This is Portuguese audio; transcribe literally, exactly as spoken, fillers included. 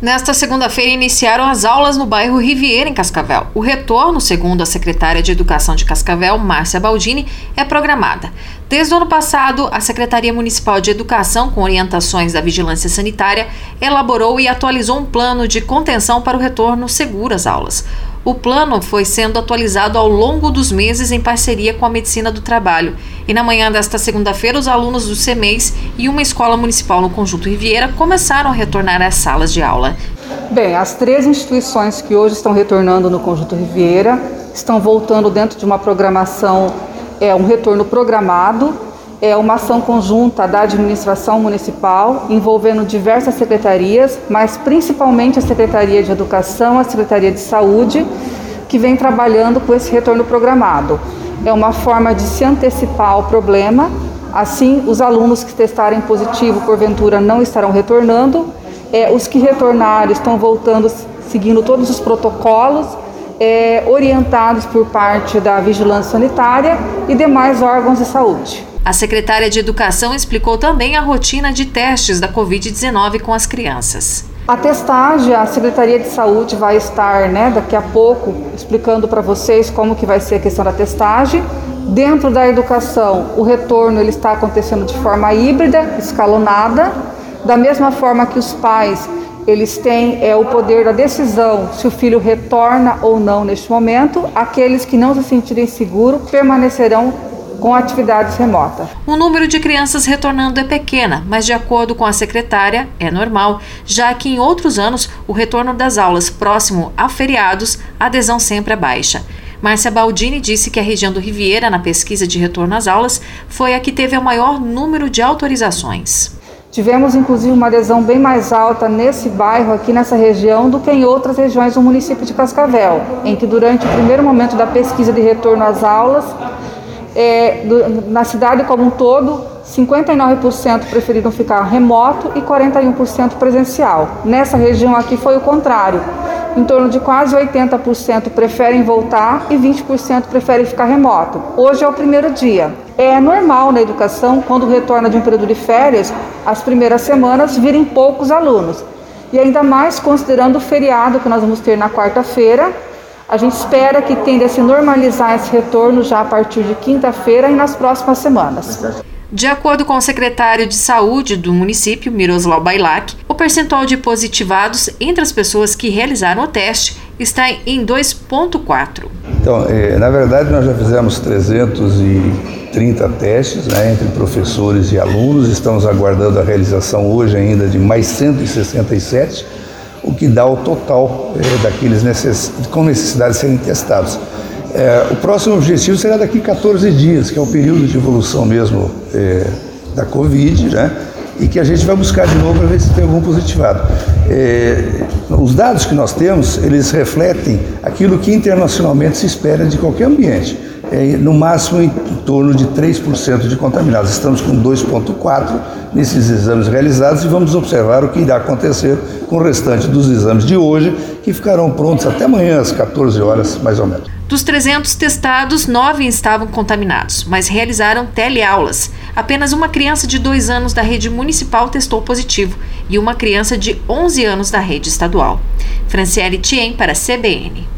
Nesta segunda-feira iniciaram as aulas no bairro Riviera, em Cascavel. O retorno, segundo a secretária de Educação de Cascavel, Márcia Baldini, é programada. Desde o ano passado, a Secretaria Municipal de Educação, com orientações da Vigilância Sanitária, elaborou e atualizou um plano de contenção para o retorno seguro às aulas. O plano foi sendo atualizado ao longo dos meses em parceria com a Medicina do Trabalho. E na manhã desta segunda-feira, os alunos do CEMEIS e uma escola municipal no Conjunto Riviera começaram a retornar às salas de aula. Bem, as três instituições que hoje estão retornando no Conjunto Riviera estão voltando dentro de uma programação, é um retorno programado, é uma ação conjunta da administração municipal, envolvendo diversas secretarias, mas principalmente a Secretaria de Educação, a Secretaria de Saúde, que vem trabalhando com esse retorno programado. É uma forma de se antecipar ao problema, assim os alunos que testarem positivo, porventura, não estarão retornando, é, os que retornarem estão voltando seguindo todos os protocolos, é, orientados por parte da Vigilância Sanitária e demais órgãos de saúde. A secretária de Educação explicou também a rotina de testes da covid dezenove com as crianças. A testagem, a Secretaria de Saúde vai estar, né, daqui a pouco explicando para vocês como que vai ser a questão da testagem. Dentro da educação, o retorno ele está acontecendo de forma híbrida, escalonada, da mesma forma que os pais eles têm é, o poder da decisão se o filho retorna ou não neste momento. Aqueles que não se sentirem seguros permanecerão com atividades remotas. O número de crianças retornando é pequena, mas de acordo com a secretária, é normal, já que em outros anos o retorno das aulas próximo a feriados, a adesão sempre é baixa. Márcia Baldini disse que a região do Riviera, na pesquisa de retorno às aulas, foi a que teve o maior número de autorizações. Tivemos, inclusive, uma adesão bem mais alta nesse bairro, aqui nessa região, do que em outras regiões do município de Cascavel, em que durante o primeiro momento da pesquisa de retorno às aulas, É, do, na cidade como um todo, cinquenta e nove por cento preferiram ficar remoto e quarenta e um por cento presencial. Nessa região aqui foi o contrário. Em torno de quase oitenta por cento preferem voltar e vinte por cento preferem ficar remoto. Hoje é o primeiro dia. É normal na educação, quando retorna de um período de férias, as primeiras semanas virem poucos alunos. E ainda mais considerando o feriado que nós vamos ter na quarta-feira, a gente espera que tenda a se normalizar esse retorno já a partir de quinta-feira e nas próximas semanas. De acordo com o secretário de Saúde do município, Miroslav Bailac, o percentual de positivados entre as pessoas que realizaram o teste está em dois vírgula quatro. Então, eh, na verdade, nós já fizemos trezentos e trinta testes, né, entre professores e alunos. Estamos aguardando a realização hoje ainda de mais cento e sessenta e sete, o que dá o total é, daqueles necess... com necessidade de serem testados. É, o próximo objetivo será daqui a quatorze dias, que é o período de evolução mesmo é, da Covid, né? E que a gente vai buscar de novo para ver se tem algum positivado. É, os dados que nós temos, eles refletem aquilo que internacionalmente se espera de qualquer ambiente. É, no máximo em torno de três por cento de contaminados. Estamos com dois vírgula quatro nesses exames realizados e vamos observar o que irá acontecer com o restante dos exames de hoje, que ficarão prontos até amanhã às quatorze horas, mais ou menos. Dos trezentos testados, nove estavam contaminados, mas realizaram teleaulas. Apenas uma criança de dois anos da rede municipal testou positivo e uma criança de onze anos da rede estadual. Franciele Thiem para a C B N.